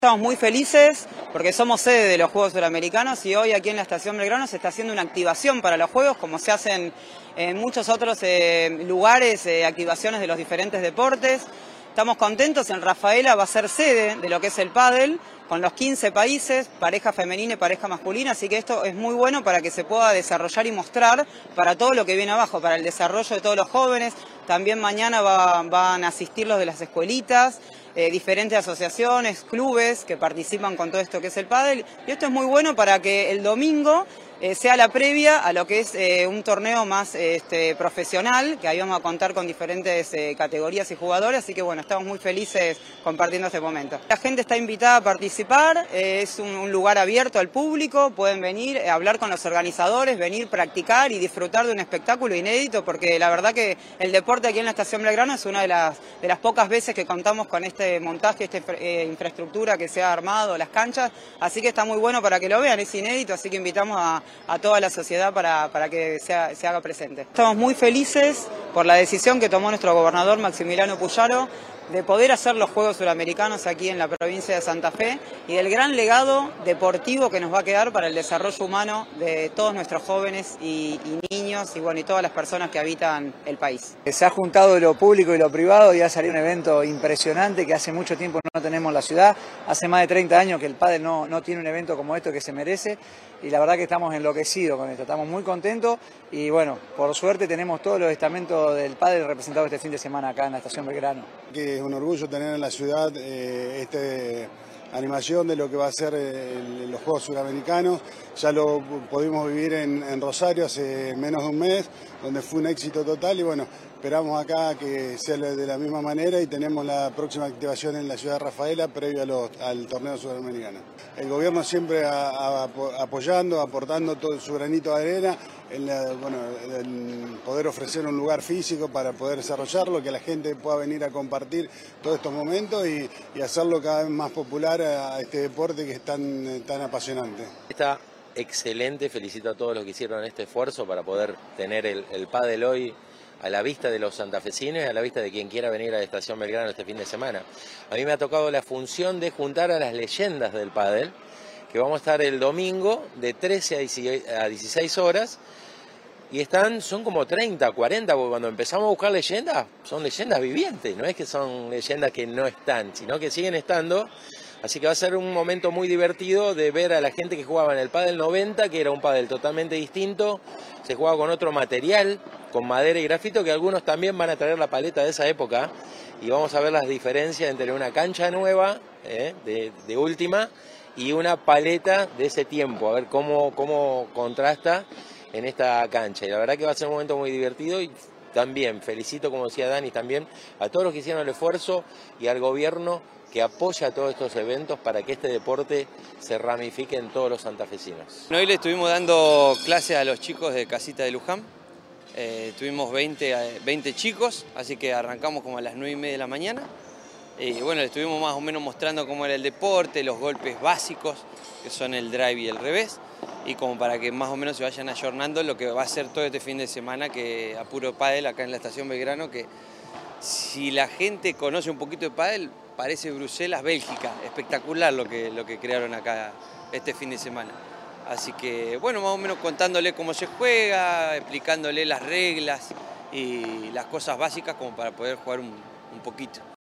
Estamos muy felices porque somos sede de los Juegos Suramericanos y hoy aquí en la Estación Belgrano se está haciendo una activación para los Juegos, como se hacen en muchos otros lugares, activaciones de los diferentes deportes. Estamos contentos, en Rafaela va a ser sede de lo que es el pádel, con los 15 países, pareja femenina y pareja masculina, así que esto es muy bueno para que se pueda desarrollar y mostrar para todo lo que viene abajo, para el desarrollo de todos los jóvenes. También mañana van a asistir los de las escuelitas, diferentes asociaciones, clubes que participan con todo esto que es el pádel. Y esto es muy bueno para que el domingo sea la previa a lo que es un torneo más profesional, que ahí vamos a contar con diferentes categorías y jugadores, así que bueno, estamos muy felices compartiendo este momento. La gente está invitada a participar, es un lugar abierto al público, pueden venir a hablar con los organizadores, venir, practicar y disfrutar de un espectáculo inédito, porque la verdad que el deporte aquí en la Estación Belgrano es una de las pocas veces que contamos con este montaje, esta infraestructura que se ha armado, las canchas, así que está muy bueno para que lo vean, es inédito, así que invitamos a toda la sociedad para que se haga presente. Estamos muy felices por la decisión que tomó nuestro gobernador Maximiliano Puyaro de poder hacer los Juegos Suramericanos aquí en la provincia de Santa Fe y del gran legado deportivo que nos va a quedar para el desarrollo humano de todos nuestros jóvenes y niños y bueno, y todas las personas que habitan el país. Se ha juntado lo público y lo privado y ha salido un evento impresionante que hace mucho tiempo no tenemos en la ciudad. Hace más de 30 años que el pádel no tiene un evento como esto que se merece y la verdad que estamos enloquecidos con esto, estamos muy contentos y bueno, por suerte tenemos todos los estamentos del pádel representados este fin de semana acá en la Estación Belgrano. Que es un orgullo tener en la ciudad animación de lo que va a ser los Juegos Suramericanos. Ya lo pudimos vivir en Rosario hace menos de un mes, donde fue un éxito total y bueno, esperamos acá que sea de la misma manera y tenemos la próxima activación en la ciudad de Rafaela previo al torneo sudamericano. El gobierno siempre apoyando, aportando todo su granito de arena, en poder ofrecer un lugar físico para poder desarrollarlo, que la gente pueda venir a compartir todos estos momentos y hacerlo cada vez más popular a este deporte que es tan apasionante. Está excelente, felicito a todos los que hicieron este esfuerzo para poder tener el pádel hoy a la vista de los santafesinos y a la vista de quien quiera venir a la Estación Belgrano este fin de semana. A mí me ha tocado la función de juntar a las leyendas del pádel, que vamos a estar el domingo de 13 a 16 horas, y son como 30, 40, porque cuando empezamos a buscar leyendas, son leyendas vivientes, no es que son leyendas que no están, sino que siguen estando. Así que va a ser un momento muy divertido de ver a la gente que jugaba en el pádel 90, que era un pádel totalmente distinto, se jugaba con otro material, con madera y grafito, que algunos también van a traer la paleta de esa época, y vamos a ver las diferencias entre una cancha nueva, de última, y una paleta de ese tiempo, a ver cómo contrasta en esta cancha. Y la verdad que va a ser un momento muy divertido y también felicito, como decía Dani, también a todos los que hicieron el esfuerzo y al gobierno que apoya todos estos eventos para que este deporte se ramifique en todos los santafesinos. Hoy le estuvimos dando clases a los chicos de Casita de Luján. Tuvimos 20 chicos, así que arrancamos como a las 9:30 de la mañana. Y bueno, le estuvimos más o menos mostrando cómo era el deporte, los golpes básicos, que son el drive y el revés, y como para que más o menos se vayan ayornando lo que va a ser todo este fin de semana, que a puro pádel acá en la Estación Belgrano, que si la gente conoce un poquito de pádel, parece Bruselas, Bélgica. Espectacular lo que crearon acá este fin de semana. Así que bueno, más o menos contándole cómo se juega, explicándole las reglas y las cosas básicas como para poder jugar un poquito.